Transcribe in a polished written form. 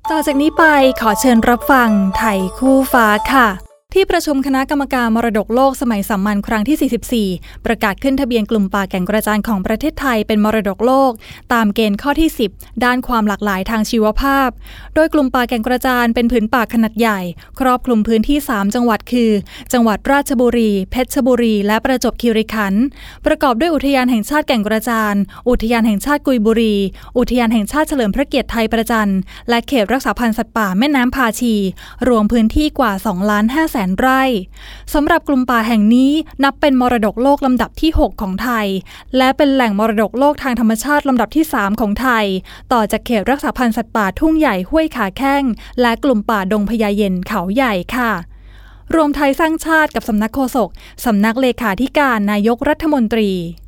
ต่อจากนี้ไปขอเชิญรับฟังไทยคู่ฟ้าค่ะที่ประชุมคณะกรรมการมรดกโลกสมัยสามัญครั้งที่ 44 ประกาศขึ้นทะเบียนกลุ่มป่าแก่งกระจานของประเทศไทยเป็นมรดกโลกตามเกณฑ์ข้อที่ 10 ด้านความหลากหลายทางชีวภาพโดยกลุ่มป่าแก่งกระจานเป็นผืนป่าขนาดใหญ่ครอบคลุมพื้นที่ 3 จังหวัดคือจังหวัดราชบุรีเพชรบุรีและประจวบคีรีขันธ์ประกอบด้วยอุทยานแห่งชาติแก่งกระจานอุทยานแห่งชาติกุยบุรีอุทยานแห่งชาติเฉลิมพระเกียรติไทยประจันและเขตรักษาพันธุ์สัตว์ป่าแม่น้ำพาชีรวมพื้นที่กว่า 2,500,000 ไร่สำหรับกลุ่มป่าแห่งนี้นับเป็นมรดกโลกลำดับที่ 6 ของไทยและเป็นแหล่งมรดกโลกทางธรรมชาติลำดับที่ 3 ของไทยต่อจากเขตรักษาพันธุ์สัตว์ป่าทุ่งใหญ่ห้วยขาแข้งและกลุ่มป่าดงพญาเย็นเขาใหญ่ค่ะรวมไทยสร้างชาติกับสำนักโฆษกสำนักเลขาธิการนายกรัฐมนตรี